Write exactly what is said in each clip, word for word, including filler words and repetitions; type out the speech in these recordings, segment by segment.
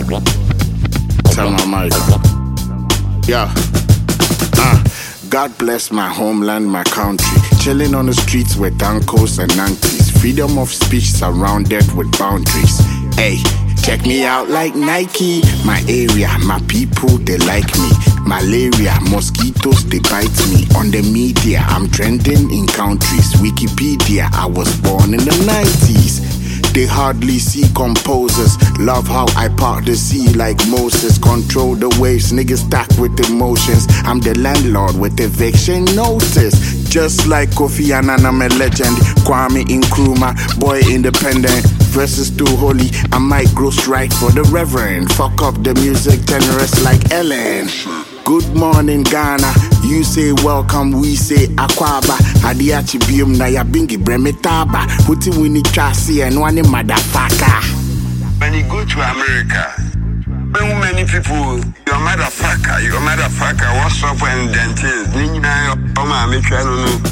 Tell my mic. Yeah. Uh, God bless my homeland, my country. Chilling on the streets with uncles and aunties. Freedom of speech surrounded with boundaries. Hey, check me out like Nike. My area, my people, they like me. Malaria, mosquitoes, they bite me. On the media, I'm trending in countries. Wikipedia, I was born in the nineties. They hardly see composers. Love how I part the sea like Moses. Control the waves, niggas stack with emotions. I'm the landlord with eviction notice. Just like Kofi Annan, I'm a legend. Kwame Nkrumah, boy independent. Verses too holy, I might grow strike for the reverend. Fuck up the music, generous like Ellen. Good morning Ghana, you say welcome, we say Akwaba. Adiachi bium na ya bingi bremetaba. Puti wini chasi and one motherfucker. When you go to America, so many people, you're a motherfucker, you're a motherfucker, what's up and dentist? Nina, oh my, make I don't know.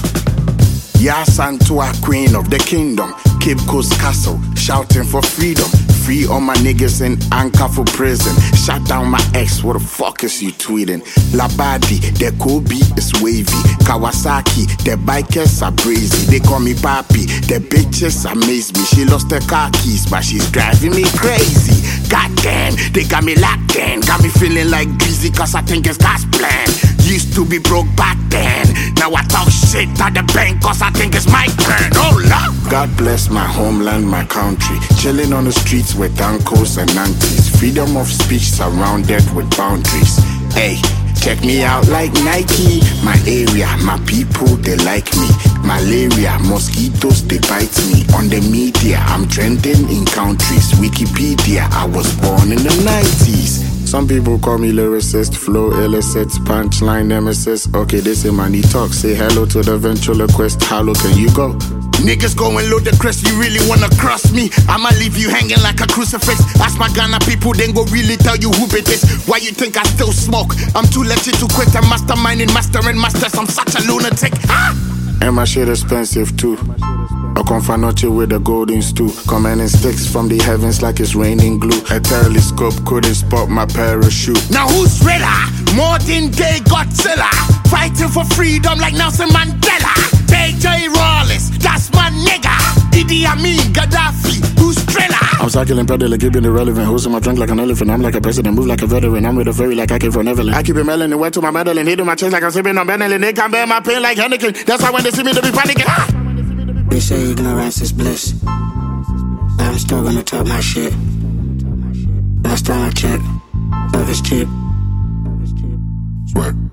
Yasantua, queen of the kingdom, Cape Coast Castle, shouting for freedom. Free all my niggas in anchor for prison. Shut down my ex, what the fuck is you tweeting? Labadi, the Kobe is wavy. Kawasaki, the bikers are brazy. They call me papi, the bitches amaze me. She lost her car keys, but she's driving me crazy. Goddamn, they got me locked in. Got me feeling like greasy, cause I think it's God's plan. Used to be broke back then. Now I talk shit at the bank, cause I think it's my turn. Oh Lord! God bless my homeland, my country. Chilling on the streets with uncles and aunties. Freedom of speech surrounded with boundaries. Hey, check me out like Nike. My area, my people, they like me. Malaria, mosquitoes, they bite me. On the media, I'm trending in countries. Wikipedia, I was born in the nineties. Some people call me lyricist, flow illicit, punchline nemesis. Okay, they say money talk. Say hello to the ventriloquist. How low can you go? Niggas go and load the crest, you really wanna cross me? I'ma leave you hanging like a crucifix. Ask my Ghana people, then go really tell you who it is. Why you think I still smoke? I'm too legit to quit. I'm masterminding, mastering masters. I'm such a lunatic. Ah! And my shit expensive too. A confanoche with a golden stew. Commanding sticks from the heavens like it's raining glue. A telescope couldn't spot my parachute. Now who's redder? More than Day Godzilla. Fighting for freedom like Nelson Mandela. J J Rawlins, that's my nigga. Idi Amin, Gaddafi, who's thriller? I'm cycling pedaling, keeping irrelevant. Hosting my drink like an elephant. I'm like a president, move like a veteran. I'm with a fairy like I came from Neverland. I keep it melon and wet to my meddling. Hitting my chest like I'm sipping on Benelin. They can't bear my pain like Henneken. That's why when they see me, they be panicking. Ah! They say ignorance is bliss. I'm still gonna talk my shit. Last time I checked, love is cheap. Sweat.